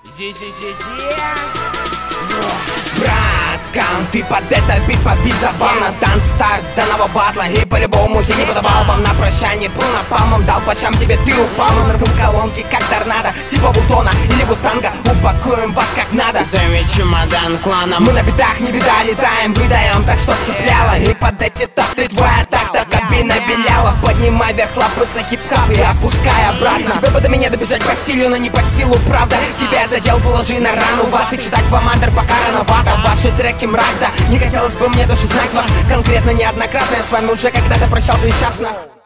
Браткан, ты под этот бит подбит забавно. Танц-старт данного батла, и по-любому я не подавал вам на прощание. Был напалмом, дал по щам тебе, ты упал. Мы рвем колонки, как торнадо, типа Бутона или Вутанга. Упакуем вас как надо. Зови чемодан кланом. Мы на битах не беда, летаем, выдаем так, что цепляло. И под эти такты твоя так-то кабина виляла. Поднимай вверх лапы за хип-хап и опускай обратно. Тебе бы до меня добежать по стилю, но не под силу, правда. Тебя задел, положи на рану ваты. Читать вам андер пока рановато. Ваши треки мрак, да. Не хотелось бы мне даже знать вас конкретно неоднократно. Я с вами уже когда-то прощался несчастно.